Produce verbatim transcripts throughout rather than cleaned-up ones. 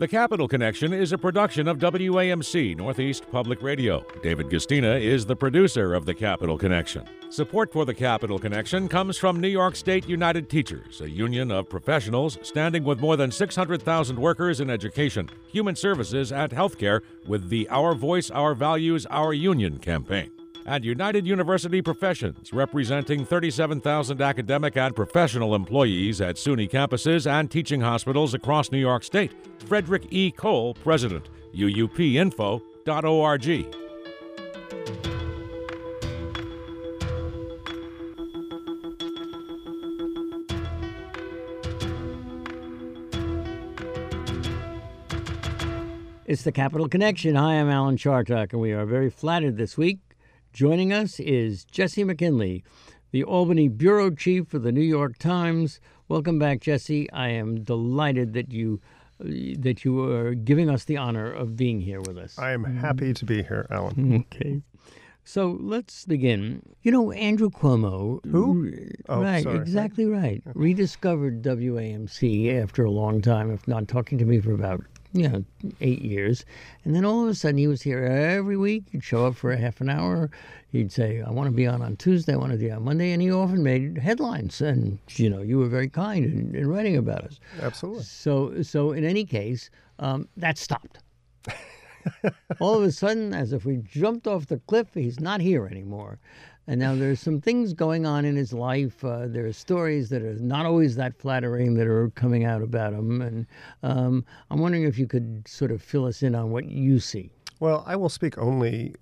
The Capital Connection is a production of W A M C Northeast Public Radio. David Gustina is the producer of The Capital Connection. Support for The Capital Connection comes from New York State United Teachers, a union of professionals standing with more than six hundred thousand workers in education, human services, and healthcare with the Our Voice, Our Values, Our Union campaign. And United University Professions, representing thirty-seven thousand academic and professional employees at SUNY campuses and teaching hospitals across New York State. Frederick E. Cole, President, U U P info dot org. It's the Capital Connection. Hi, I'm Alan Chartock, and we are very flattered this week. Joining us is Jesse McKinley, the Albany bureau chief for the New York Times. Welcome back, Jesse. I am delighted that you that you are giving us the honor of being here with us. I am happy to be here, Alan. Okay. So let's begin. You know, Andrew Cuomo. Who? Oh, right, sorry. exactly right. Rediscovered W A M C after a long time, if not talking to me for about you know, eight years. And then all of a sudden he was here every week. He'd show up for a half an hour. He'd say, I want to be on on Tuesday, I want to be on Monday. And he often made headlines. And, you know, you were very kind in, in writing about us. Absolutely. So, so in any case, um, that stopped. All of a sudden, as if we jumped off the cliff, he's not here anymore. And now there's some things going on in his life. Uh, there are stories that are not always that flattering that are coming out about him. And um, I'm wondering if you could sort of fill us in on what you see. Well, I will speak only,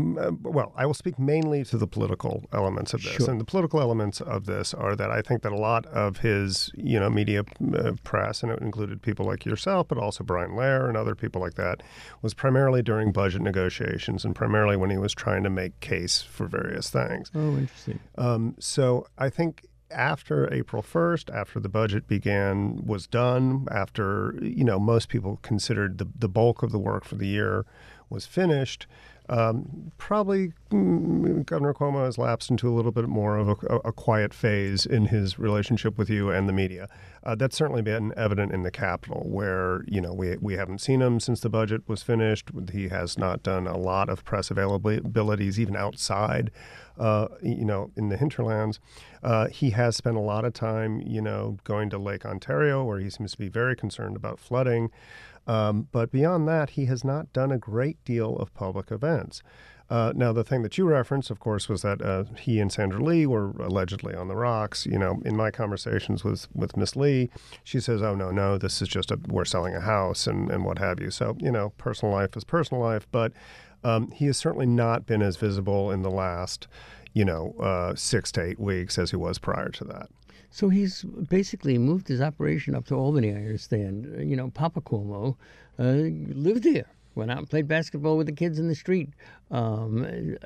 well, I will speak mainly to the political elements of this. Sure. And the political elements of this are that I think that a lot of his, you know, media uh, press, and it included people like yourself, but also Brian Lehrer and other people like that, was primarily during budget negotiations and primarily when he was trying to make case for various things. Oh, interesting. Um, so I think after April first, after the budget began, was done, after, you know, most people considered the, the bulk of the work for the year was finished, Um, probably mm, Governor Cuomo has lapsed into a little bit more of a, a quiet phase in his relationship with you and the media. Uh, that's certainly been evident in the Capitol, where, you know, we we haven't seen him since the budget was finished. He has not done a lot of press availabilities, even outside, uh, you know, in the hinterlands. Uh, he has spent a lot of time, you know, going to Lake Ontario, where he seems to be very concerned about flooding. Um, but beyond that, he has not done a great deal of public events. Uh, now, the thing that you referenced, of course, was that uh, he and Sandra Lee were allegedly on the rocks. You know, in my conversations with, with Miss Lee, she says, oh, no, no, this is just a, we're selling a house and, and what have you. So, you know, personal life is personal life. But um, he has certainly not been as visible in the last, you know, uh, six to eight weeks as he was prior to that. So he's basically moved his operation up to Albany, I understand. You know, Papa Cuomo uh, lived there, went out and played basketball with the kids in the street. Um,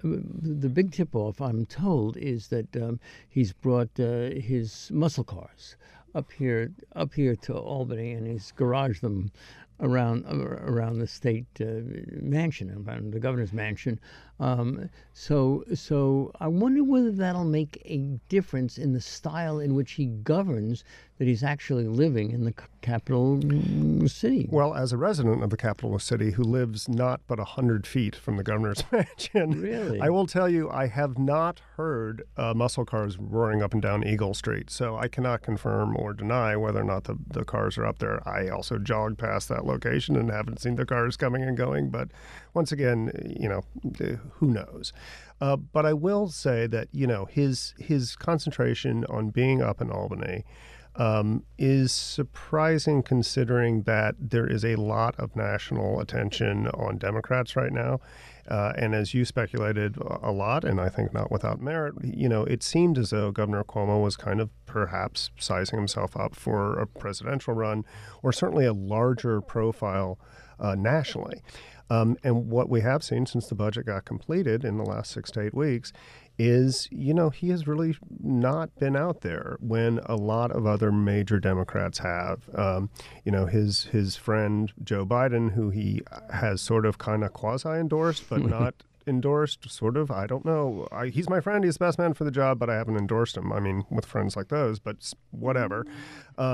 the big tip-off, I'm told, is that um, he's brought uh, his muscle cars up here up here to Albany, and he's garaged them around around the state uh, mansion, around the governor's mansion. Um, so, so I wonder whether that'll make a difference in the style in which he governs, that he's actually living in the capital city. Well, as a resident of the capital city who lives not but one hundred feet from the governor's mansion, really? I will tell you, I have not heard uh, muscle cars roaring up and down Eagle Street, so I cannot confirm or deny whether or not the, the cars are up there. I also jogged past that location and haven't seen the cars coming and going, but once again, you know, who knows? Uh, but I will say that, you know, his his concentration on being up in Albany um, is surprising, considering that there is a lot of national attention on Democrats right now. Uh, and as you speculated a lot, and I think not without merit, you know, it seemed as though Governor Cuomo was kind of perhaps sizing himself up for a presidential run, or certainly a larger profile uh, nationally. Um, and what we have seen since the budget got completed in the last six to eight weeks is, you know, he has really not been out there when a lot of other major Democrats have. Um, you know, his his friend Joe Biden, who he has sort of kind of quasi-endorsed, but not endorsed, sort of. I don't know. I, he's my friend. He's the best man for the job, but I haven't endorsed him. I mean, with friends like those, but whatever. Um,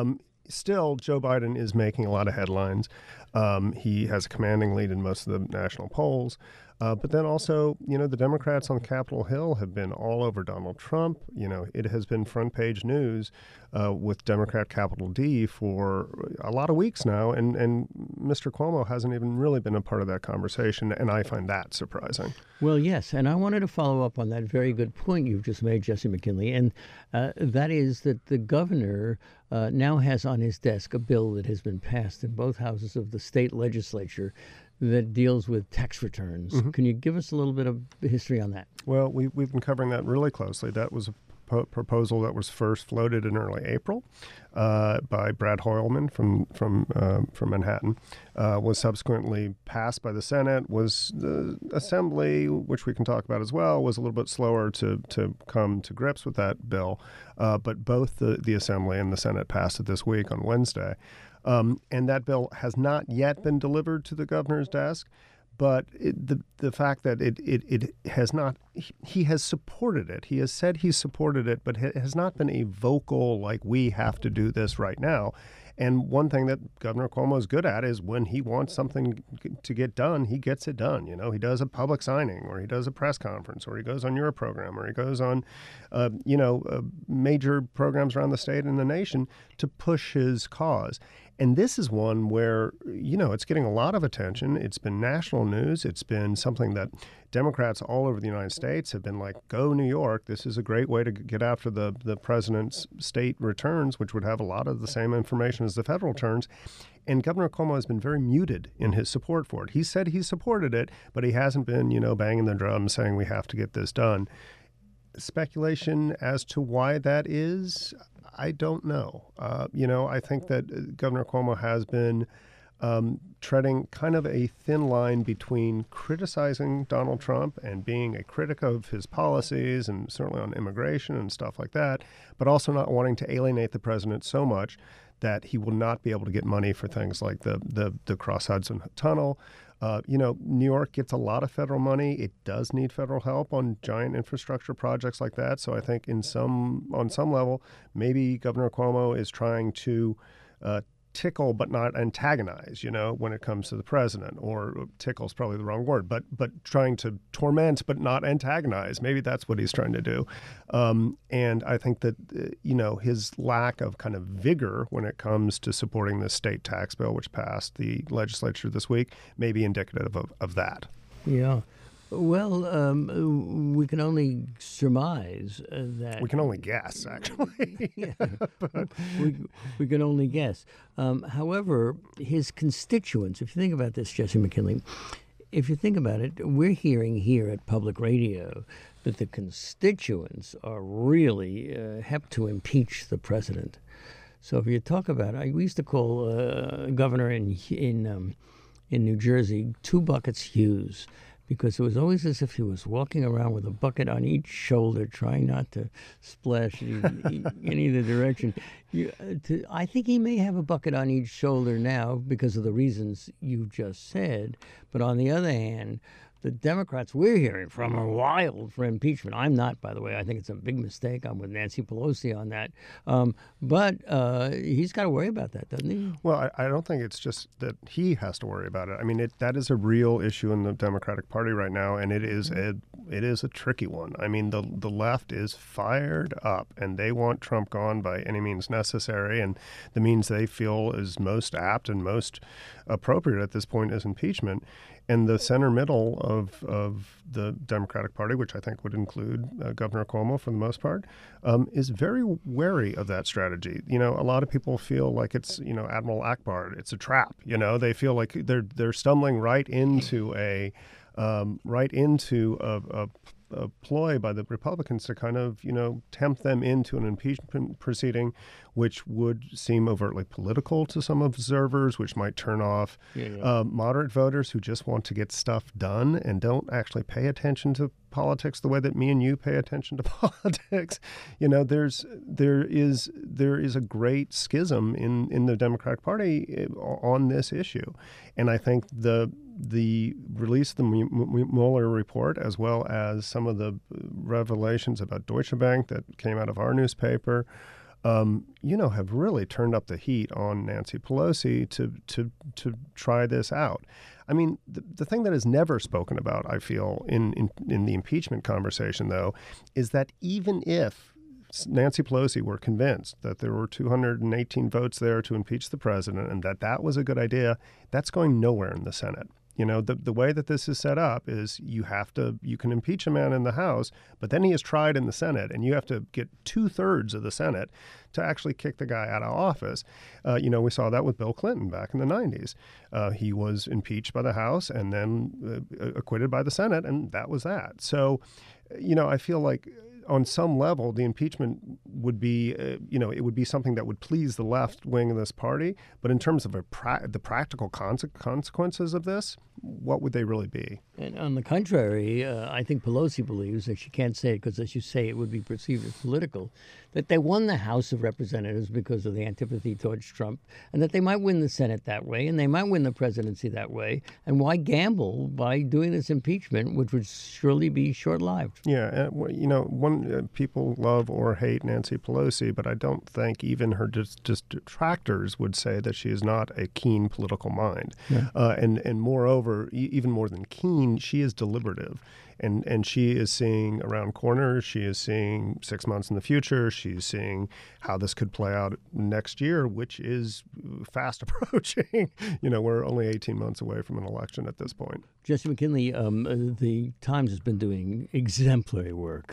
still, Joe Biden is making a lot of headlines. Um, he has a commanding lead in most of the national polls. Uh, but then also, you know, the Democrats on Capitol Hill have been all over Donald Trump. You know, it has been front page news uh, with Democrat capital D for a lot of weeks now. And, and Mister Cuomo hasn't even really been a part of that conversation. And I find that surprising. Well, yes. And I wanted to follow up on that very good point you've just made, Jesse McKinley. And uh, that is that the governor uh, now has on his desk a bill that has been passed in both houses of the state legislature that deals with tax returns. Mm-hmm. Can you give us a little bit of history on that? Well, we, we've been covering that really closely. That was a po- proposal that was first floated in early April uh, by Brad Hoylman from from uh, from Manhattan, uh, was subsequently passed by the Senate, was the Assembly, which we can talk about as well, was a little bit slower to, to come to grips with that bill. Uh, but both the, the Assembly and the Senate passed it this week on Wednesday. Um, and that bill has not yet been delivered to the governor's desk, but it, the the fact that it, it, it has not, he, he has supported it. He has said he supported it, but it has not been a vocal, like, we have to do this right now. And one thing that Governor Cuomo is good at is when he wants something to get done, he gets it done. You know, he does a public signing, or he does a press conference, or he goes on your program, or he goes on, uh, you know, uh, major programs around the state and the nation to push his cause. And this is one where, you know, it's getting a lot of attention. It's been national news. It's been something that Democrats all over the United States have been like, go New York. This is a great way to get after the, the president's state returns, which would have a lot of the same information as the federal returns. And Governor Cuomo has been very muted in his support for it. He said he supported it, but he hasn't been, you know, banging the drum saying we have to get this done. Speculation as to why that is, I don't know. Uh, you know, I think that Governor Cuomo has been um, treading kind of a thin line between criticizing Donald Trump and being a critic of his policies, and certainly on immigration and stuff like that, but also not wanting to alienate the president so much that he will not be able to get money for things like the the, the Cross Hudson Tunnel. Uh, you know, New York gets a lot of federal money. It does need federal help on giant infrastructure projects like that. So I think in some on some level, maybe Governor Cuomo is trying to uh, tickle but not antagonize, you know, when it comes to the president. Or tickle is probably the wrong word, but but trying to torment but not antagonize. Maybe that's what he's trying to do. Um, and I think that, uh, you know, his lack of kind of vigor when it comes to supporting the state tax bill, which passed the legislature this week, may be indicative of, of that. Yeah. Well, um, we can only surmise uh, that... We can only guess, actually. yeah, we, we can only guess. Um, however, his constituents, if you think about this, Jesse McKinley, if you think about it, we're hearing here at Public Radio that the constituents are really uh, hep to impeach the president. So if you talk about it, we used to call uh, a governor in, in, um, in New Jersey Two Buckets Hughes, because it was always as if he was walking around with a bucket on each shoulder, trying not to splash in, in either direction. You, uh, to, I think he may have a bucket on each shoulder now because of the reasons you just said. But on the other hand, the Democrats we're hearing from are wild for impeachment. I'm not, by the way. I think it's a big mistake. I'm with Nancy Pelosi on that. Um, but uh, he's got to worry about that, doesn't he? Well, I, I don't think it's just that he has to worry about it. I mean, it, that is a real issue in the Democratic Party right now, and it is a it is a tricky one. I mean, the the left is fired up, and they want Trump gone by any means necessary, and the means they feel is most apt and most appropriate at this point is impeachment. And the center middle of, of the Democratic Party, which I think would include uh, Governor Cuomo for the most part, um, is very wary of that strategy. You know, a lot of people feel like it's, you know, Admiral Akbar. It's a trap. You know, they feel like they're they're stumbling right into a um, right into a, a a ploy by the Republicans to kind of, you know, tempt them into an impeachment proceeding, which would seem overtly political to some observers, which might turn off yeah, yeah. Uh, moderate voters who just want to get stuff done and don't actually pay attention to politics the way that me and you pay attention to politics. You know, there's there is there is a great schism in, in the Democratic Party on this issue. And I think the the release of the Mueller report, as well as some of the revelations about Deutsche Bank that came out of our newspaper, um, you know, have really turned up the heat on Nancy Pelosi to to to try this out. I mean, the, the thing that is never spoken about, I feel, in, in in the impeachment conversation, though, is that even if Nancy Pelosi were convinced that there were two hundred eighteen votes there to impeach the president and that that was a good idea, that's going nowhere in the Senate. You know, the the way that this is set up is you have to, you can impeach a man in the House, but then he is tried in the Senate, and you have to get two thirds of the Senate to actually kick the guy out of office. Uh, you know, we saw that with Bill Clinton back in the nineties. Uh, he was impeached by the House and then uh, acquitted by the Senate, and that was that. So, you know, I feel like on some level, the impeachment would be, uh, you know, it would be something that would please the left wing of this party. But in terms of a pra- the practical conse- consequences of this, what would they really be? And on the contrary, uh, I think Pelosi believes that she can't say it because, as you say, it would be perceived as political, that they won the House of Representatives because of the antipathy towards Trump, and that they might win the Senate that way, and they might win the presidency that way. And why gamble by doing this impeachment, which would surely be short-lived? Yeah, uh, you know, one uh, people love or hate Nancy Pelosi, but I don't think even her dis- dis- detractors would say that she is not a keen political mind. Yeah. Uh, and and moreover, e- even more than keen, she is deliberative. And and she is seeing around corners. She is seeing six months in the future. She's seeing how this could play out next year, which is fast approaching. You know, we're only eighteen months away from an election at this point. Jesse McKinley, um, the Times has been doing exemplary work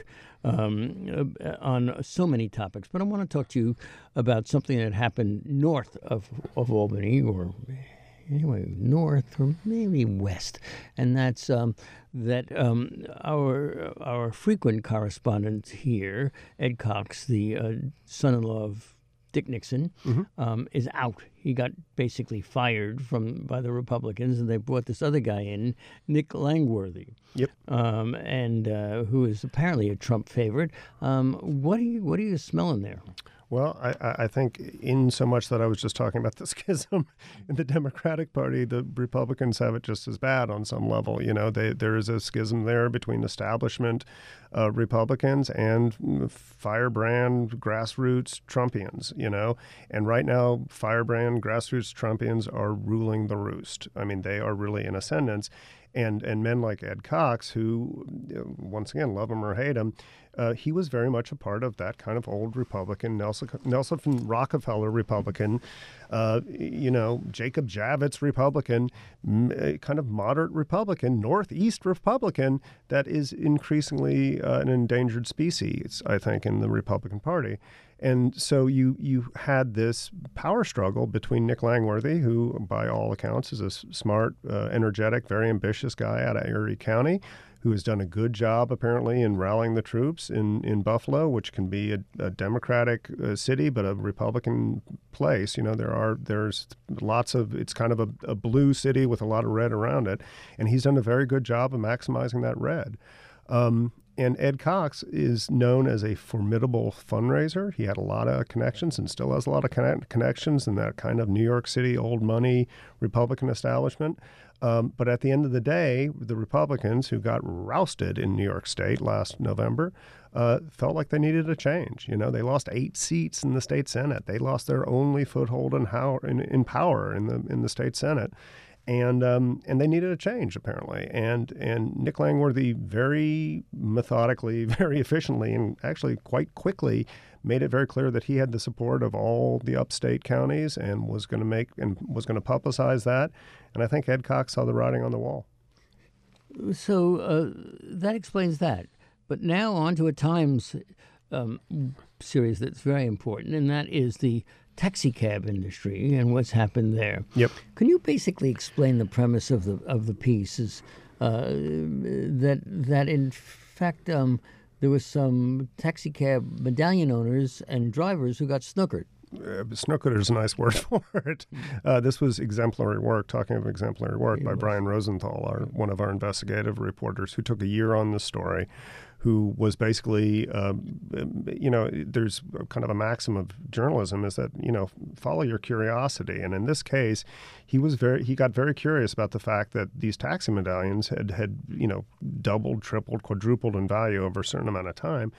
um, on so many topics. But I want to talk to you about something that happened north of, of Albany, or anyway, north or maybe west, and that's um, that um, our our frequent correspondent here, Ed Cox, the uh, son-in-law of Dick Nixon, mm-hmm. um, is out. He got basically fired from by the Republicans, and they brought this other guy in, Nick Langworthy. Yep. Um, and uh, who is apparently a Trump favorite. Um, what are you What are you smelling there? Well, I, I think in so much that I was just talking about the schism in the Democratic Party, the Republicans have it just as bad on some level. You know, they, there is a schism there between establishment uh, Republicans and firebrand grassroots Trumpians, you know. And right now, firebrand grassroots Trumpians are ruling the roost. I mean, they are really in ascendance. And and men like Ed Cox, who, once again, love him or hate him, uh, he was very much a part of that kind of old Republican, Nelson, Nelson Rockefeller Republican, uh, you know, Jacob Javits Republican, kind of moderate Republican, Northeast Republican that is increasingly uh, an endangered species, I think, in the Republican Party. And so you you had this power struggle between Nick Langworthy, who, by all accounts, is a smart, uh, energetic, very ambitious guy out of Erie County, who has done a good job, apparently, in rallying the troops in, in Buffalo, which can be a, a Democratic uh, city, but a Republican place. You know, there are there's lots of, it's kind of a, a blue city with a lot of red around it. And he's done a very good job of maximizing that red. Um, And Ed Cox is known as a formidable fundraiser. He had a lot of connections and still has a lot of connect- connections in that kind of New York City, old money Republican establishment. Um, but at the end of the day, the Republicans who got rousted in New York State last November uh, felt like they needed a change. You know, they lost eight seats in the state Senate. They lost their only foothold in, how, in, in power in the in the state Senate. And um, and they needed a change, apparently. And and Nick Langworthy very methodically, very efficiently, and actually quite quickly made it very clear that he had the support of all the upstate counties and was going to make and was going to publicize that. And I think Ed Cox saw the writing on the wall. So uh, that explains that. But now on to a Times um, series that's very important, and that is the taxi cab industry and what's happened there. Yep. Can you basically explain the premise of the of the piece? Is uh, that that in fact um, there was some taxi cab medallion owners and drivers who got snookered? Uh, snookered is a nice word for it. Uh, this was exemplary work. Talking of exemplary work, by Brian Rosenthal, our, one of our investigative reporters, who took a year on this story, who was basically, uh, you know, there's kind of a maxim of journalism is that, you know, follow your curiosity. And in this case, he was very, he got very curious about the fact that these taxi medallions had, had, you know, doubled, tripled, quadrupled in value over a certain amount of time.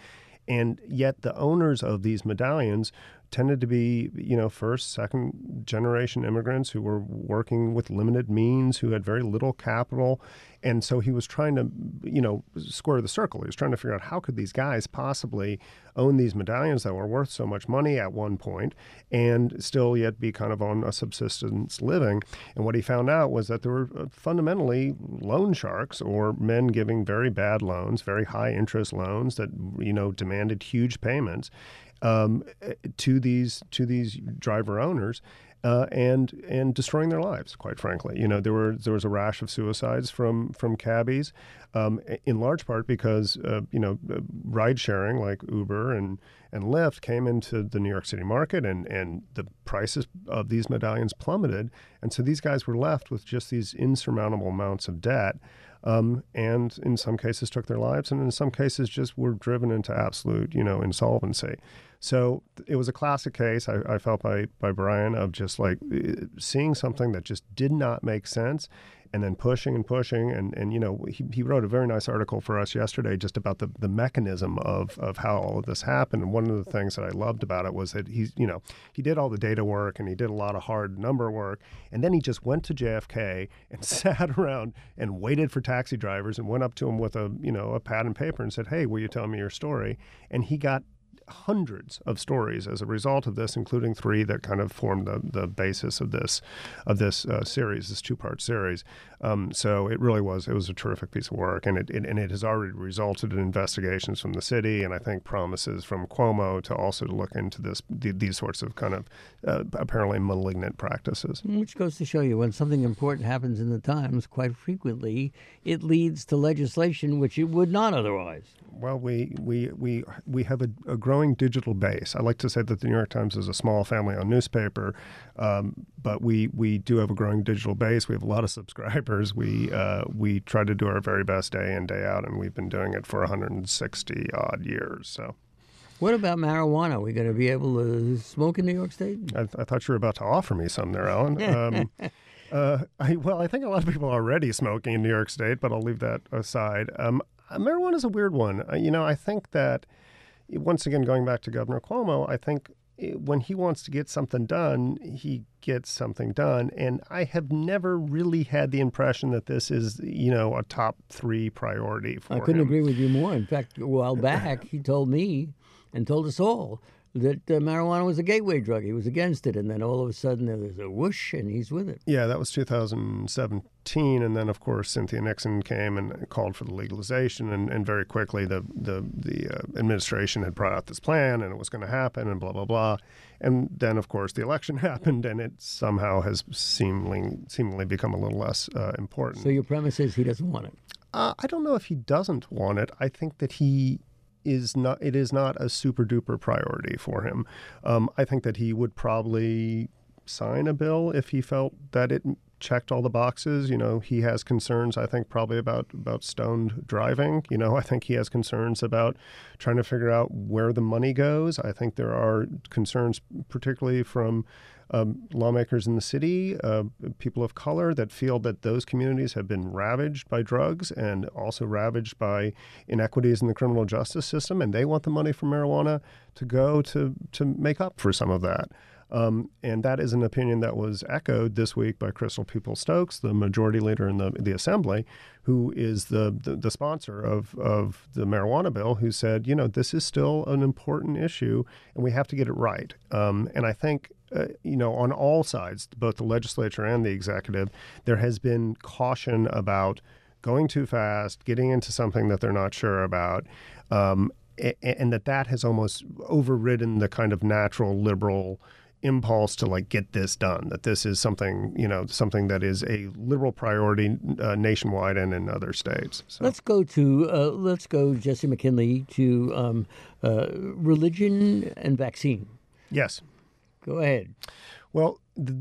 and yet the owners of these medallions tended to be, you know, first, second generation immigrants who were working with limited means, who had very little capital. And so he was trying to, you know, square the circle. He was trying to figure out how could these guys possibly own these medallions that were worth so much money at one point and still yet be kind of on a subsistence living. And what he found out was that there were fundamentally loan sharks, or men giving very bad loans, very high interest loans that, you know, demanded huge payments um, to these to these driver owners. Uh, and and destroying their lives, quite frankly. You know, there were there was a rash of suicides from from cabbies, um, in large part because uh, you know ride sharing like Uber and and Lyft came into the New York City market, and and the prices of these medallions plummeted, and so these guys were left with just these insurmountable amounts of debt. Um, and in some cases took their lives, and in some cases just were driven into absolute, you know, insolvency. So it was a classic case, I, I felt, by, by Brian, of just like seeing something that just did not make sense, and then pushing and pushing. And, and you know, he, he wrote a very nice article for us yesterday just about the, the mechanism of, of how all of this happened. And one of the things that I loved about it was that he's, you know, he did all the data work and he did a lot of hard number work. And then he just went to J F K and sat around and waited for taxi drivers and went up to him with a, you know, a pad and paper and said, "Hey, will you tell me your story?" And he got hundreds of stories as a result of this, including three that kind of formed the, the basis of this of this uh, series, this two-part series. Um, so it really was it was a terrific piece of work, and it, it and it has already resulted in investigations from the city, and I think promises from Cuomo to also to look into this the, these sorts of kind of uh, apparently malignant practices. Which goes to show you, when something important happens in the Times, quite frequently it leads to legislation which it would not otherwise. Well, we we we we have a, a growing digital base. I like to say that the New York Times is a small family-owned newspaper, um, but we we do have a growing digital base. We have a lot of subscribers. We uh, we try to do our very best day in, day out, and we've been doing it for one hundred sixty odd years. So, what about marijuana? Are we going to be able to smoke in New York State? I, I thought you were about to offer me some there, Alan. Um, uh, I, well, I think a lot of people are already smoking in New York State, but I'll leave that aside. Um, Marijuana is a weird one. Uh, you know, I think that, once again, going back to Governor Cuomo, I think it, when he wants to get something done, he gets something done. And I have never really had the impression that this is, you know, a top three priority for him. I couldn't agree with you more. In fact, a while back, he told me and told us all that uh, marijuana was a gateway drug. He was against it. And then all of a sudden there was a whoosh, and he's with it. Yeah, that was two thousand seventeen. And then, of course, Cynthia Nixon came and called for the legalization. And, and very quickly, the the, the uh, administration had brought out this plan, and it was going to happen, and blah, blah, blah. And then, of course, the election happened, and it somehow has seemingly, seemingly become a little less uh, important. So your premise is he doesn't want it? Uh, I don't know if he doesn't want it. I think that he... is not it is not a super duper priority for him. Um, I think that he would probably sign a bill if he felt that it checked all the boxes. You know, he has concerns, I think, probably about about stoned driving. You know, I think he has concerns about trying to figure out where the money goes. I think there are concerns, particularly from Um, lawmakers in the city, uh, people of color, that feel that those communities have been ravaged by drugs and also ravaged by inequities in the criminal justice system, and they want the money from marijuana to go to to make up for some of that. Um, and that is an opinion that was echoed this week by Crystal Peoples-Stokes, the majority leader in the the Assembly, who is the, the, the sponsor of, of the marijuana bill, who said, you know, this is still an important issue and we have to get it right. Um, and I think, uh, you know, on all sides, both the legislature and the executive, there has been caution about going too fast, getting into something that they're not sure about, um, and, and that that has almost overridden the kind of natural liberal impulse to like get this done, that this is something, you know, something that is a liberal priority uh, nationwide and in other states. So. Let's go to, uh, let's go, Jesse McKinley, to um, uh, religion and vaccine. Yes. Go ahead. Well,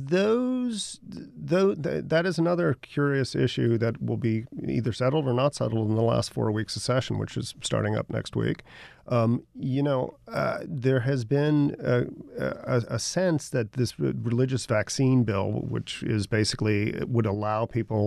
those, though, that is another curious issue that will be either settled or not settled in the last four weeks of session, which is starting up next week. Um, you know, uh, there has been a, a, a sense that this religious vaccine bill, which is basically would allow people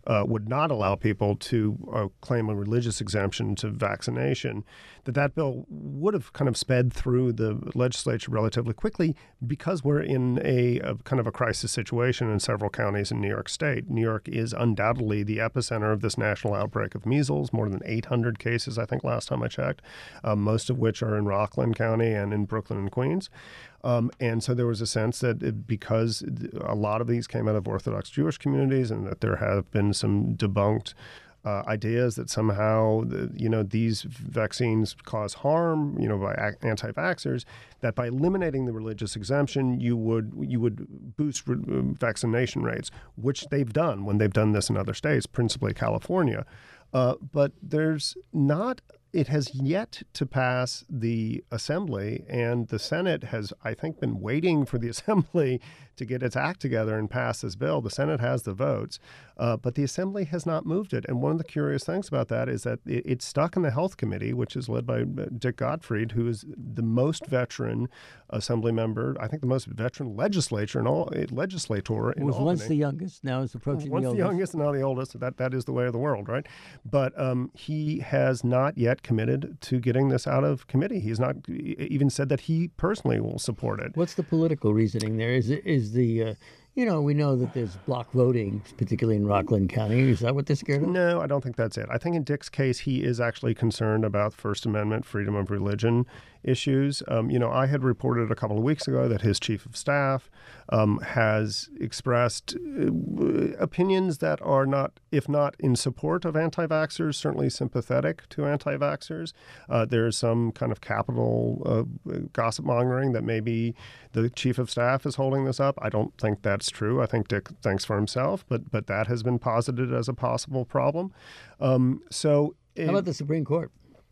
uh, would not allow people to uh, claim a religious exemption to vaccination, that that bill would have kind of sped through the legislature relatively quickly because we're in a, a kind of a crisis situation in several counties in New York State. New York is undoubtedly the epicenter of this national outbreak of measles, more than eight hundred cases, I think, last time I checked, uh, most of which are in Rockland County and in Brooklyn and Queens. Um, and so there was a sense that it, because a lot of these came out of Orthodox Jewish communities and that there have been some debunked uh, ideas that somehow, the, you know, these vaccines cause harm, you know, by anti-vaxxers, that by eliminating the religious exemption, you would you would boost re- vaccination rates, which they've done when they've done this in other states, principally California. Uh, but there's not, it has yet to pass the Assembly, and the Senate has, I think, been waiting for the Assembly to get its act together and pass this bill. The Senate has the votes, uh, but the Assembly has not moved it. And one of the curious things about that is that it, it's stuck in the Health Committee, which is led by Dick Gottfried, who is the most veteran Assembly member, I think the most veteran legislature and all legislator in was Albany. Once the youngest, now is approaching once the the oldest. youngest and now the oldest. That that is the way of the world, right? But um, he has not yet committed to getting this out of committee. He's not even said that he personally will support it. What's the political reasoning there? Is it, is the uh, you know, we know that there's block voting, particularly in Rockland County. Is that what they're scared of? No, I don't think that's it. I think in Dick's case, he is actually concerned about First Amendment, freedom of religion issues. Um, you know, I had reported a couple of weeks ago that his chief of staff um, has expressed uh, opinions that are not, if not in support of anti-vaxxers, certainly sympathetic to anti-vaxxers. Uh, there's some kind of capital uh, gossip mongering that maybe the chief of staff is holding this up. I don't think that's true. I think Dick thinks for himself, but but that has been posited as a possible problem. Um, so, How about the Supreme Court?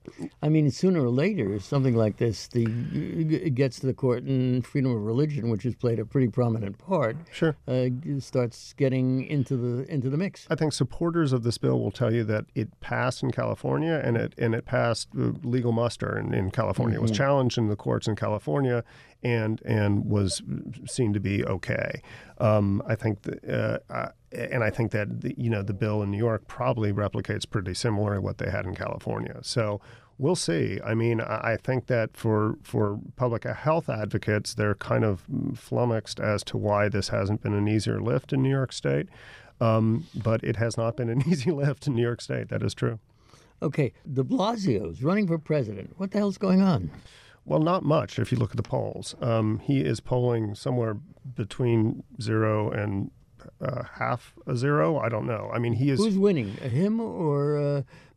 I mean, sooner or later, something like this the it gets to the court, and freedom of religion, which has played a pretty prominent part, sure, uh, starts getting into the into the mix. I think supporters of this bill will tell you that it passed in California, and it and it passed legal muster in, in California. Mm-hmm. It was challenged in the courts in California, and and was seen to be okay. Um, I think, the, uh, uh, and I think that the, you know the bill in New York probably replicates pretty similar to what they had in California. So we'll see. I mean, I, I think that for for public health advocates, they're kind of flummoxed as to why this hasn't been an easier lift in New York State. Um, but it has not been an easy lift in New York State. That is true. Okay, de Blasio's running for president. What the hell's going on? Well, not much if you look at the polls. Um, he is polling somewhere between zero and uh, half a zero. I don't know. I mean, he is. Who's winning, him or uh,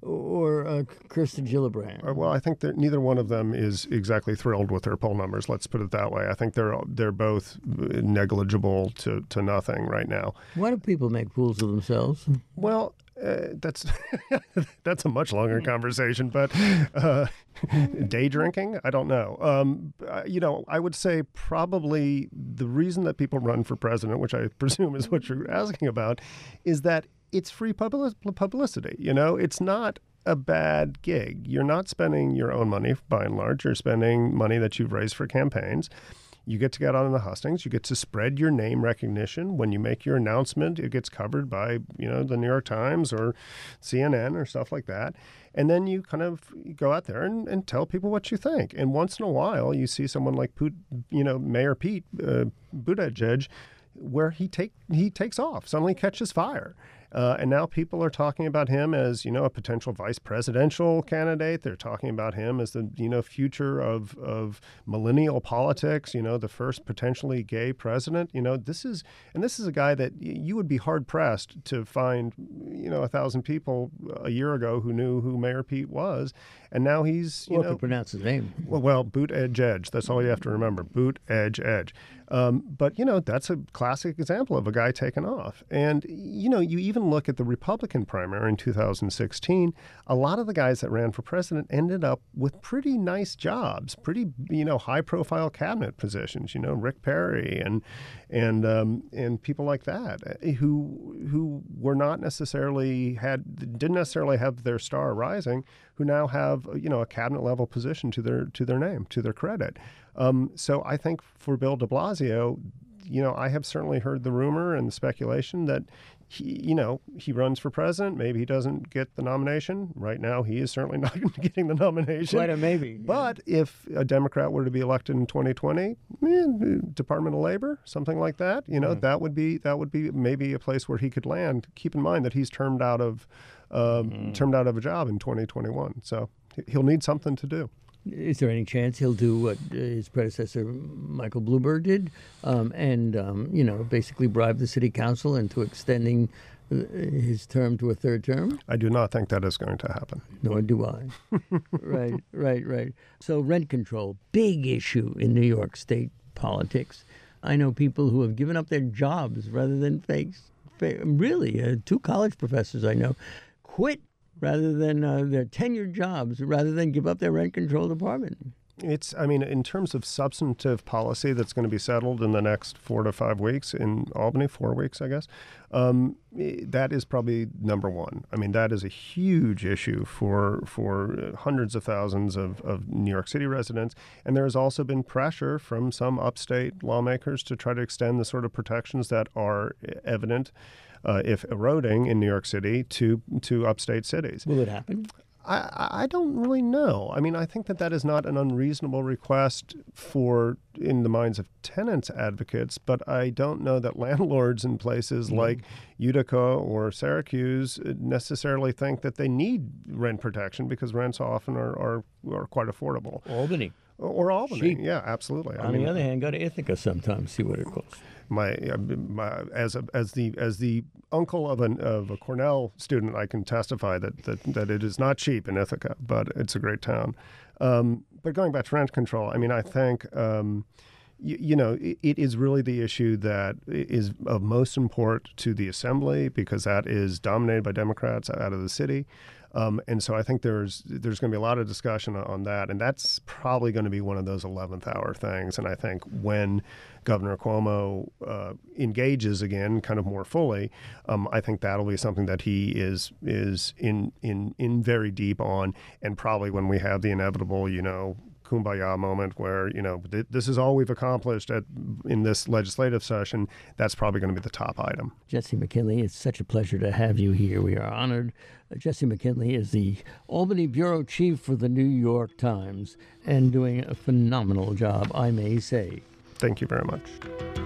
or uh, Kirsten Gillibrand? Uh, well, I think that neither one of them is exactly thrilled with their poll numbers. Let's put it that way. I think they're they're both negligible to, to nothing right now. Why do people make fools of themselves? Well, uh, that's that's a much longer conversation, but uh, day drinking, I don't know. Um, uh, you know, I would say probably the reason that people run for president, which I presume is what you're asking about, is that it's free public- publicity. You know, it's not a bad gig. You're not spending your own money, by and large. You're spending money that you've raised for campaigns. You get to get on the hustings. You get to spread your name recognition. When you make your announcement, it gets covered by, you know, the New York Times or C N N or stuff like that. And then you kind of go out there and, and tell people what you think. And once in a while, you see someone like, you know, Mayor Pete uh, Buttigieg, where he take he takes off, suddenly catches fire. Uh, and now people are talking about him as, you know, a potential vice presidential candidate. They're talking about him as the, you know, future of, of millennial politics, you know, the first potentially gay president. You know, this is, and this is a guy that you would be hard pressed to find, you know, a thousand people a year ago who knew who Mayor Pete was. And now he's, you well, know. to pronounce his name. Well, well, Buttigieg. That's all you have to remember. Buttigieg. Um, but, you know, that's a classic example of a guy taking off. And, you know, you even look at the Republican primary in two thousand sixteen, a lot of the guys that ran for president ended up with pretty nice jobs, pretty, you know, high-profile cabinet positions, you know, Rick Perry and and um, and people like that who who were not necessarily had, didn't necessarily have their star rising, who now have, you know, a cabinet-level position to their to their name, to their credit. Um, so I think for Bill de Blasio, you know, I have certainly heard the rumor and the speculation that he, you know, he runs for president. Maybe he doesn't get the nomination. Right now, he is certainly not getting the nomination. Quite a maybe. But yeah. If a Democrat were to be elected in twenty twenty, eh, Department of Labor, something like that, you know, mm. that would be that would be maybe a place where he could land. Keep in mind that he's termed out of uh, mm. termed out of a job in twenty twenty-one, so he'll need something to do. Is there any chance he'll do what his predecessor Michael Bloomberg did, um, and um, you know, basically bribe the city council into extending his term to a third term? I do not think that is going to happen. Nor do I. Right, right, right. So rent control, big issue in New York State politics. I know people who have given up their jobs rather than face. Really, uh, two college professors I know quit rather than uh, their tenured jobs, rather than give up their rent control department. It's, I mean, in terms of substantive policy that's going to be settled in the next four to five weeks in Albany, four weeks, I guess, um, that is probably number one. I mean, that is a huge issue for for hundreds of thousands of, of New York City residents. And there has also been pressure from some upstate lawmakers to try to extend the sort of protections that are evident, uh, if eroding in New York City, to to upstate cities. Will it happen? I, I don't really know. I mean, I think that that is not an unreasonable request for, in the minds of tenants advocates, but I don't know that landlords in places mm. like Utica or Syracuse necessarily think that they need rent protection, because rents often are, are, are quite affordable. Albany. Or Albany, Cheap. Yeah, absolutely. On I mean, the other hand, go to Ithaca sometime, see what it costs. My, my as a, as the as the uncle of an of a Cornell student, I can testify that that, that it is not cheap in Ithaca, but it's a great town. Um, but going back to rent control, I mean, I think um, you, you know it, it is really the issue that is of most import to the Assembly, because that is dominated by Democrats out of the city. Um, and so I think there's there's going to be a lot of discussion on that, and that's probably going to be one of those eleventh hour things. And I think when Governor Cuomo uh, engages again, kind of more fully, um, I think that'll be something that he is is in in in very deep on, and probably when we have the inevitable, you know, kumbaya moment where, you know, th- this is all we've accomplished at, in this legislative session, that's probably going to be the top item. Jesse McKinley, it's such a pleasure to have you here. We are honored. Uh, Jesse McKinley is the Albany bureau chief for the New York Times, and doing a phenomenal job, I may say. Thank you very much.